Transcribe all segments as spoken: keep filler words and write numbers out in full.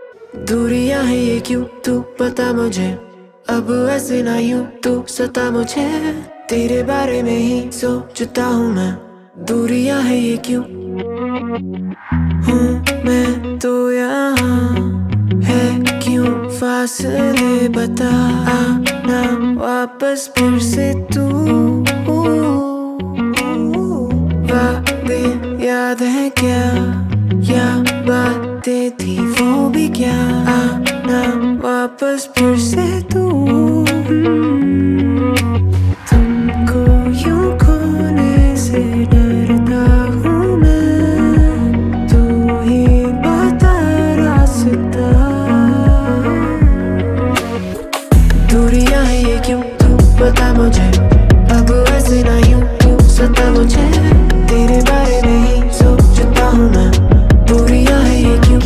दूरियां है ये क्यों तू बता मुझे, अब ऐसे ना यूं तू सता मुझे। तेरे बारे में ही सोचता हूँ मैं, दूरियां है ये क्यों। हूँ मैं तो यहाँ, है क्यों फासले, बता आना वापस फिर से तू। वादे याद है क्या, या बातें थी वो भी क्या, आना वापस फिर से तू। तुमको यूं खोने से डरता हूँ मैं, तू ही बता रास्ता। दूरियां है ये क्यों तू बता मुझे, अब ऐसे ना यूं तू सता मुझे। तेरे बारे में ही सोचता हूँ मैं, दूरियां है ये क्यों।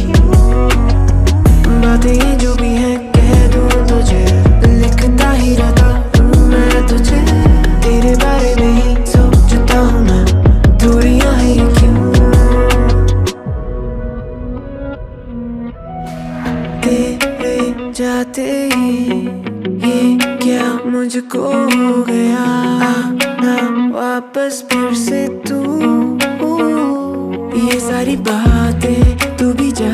बातें ये जो भी हैं कह दूँ तुझे, लिखता ही रहता हूँ मैं तुझे। तेरे बारे में ही सोचता हूँ मैं, दूरियां है ये क्यों। तेरे जाते ही ये क्या मुझको हो गया, आना वापस फिर से तू। ये सारी बातें तू भी जा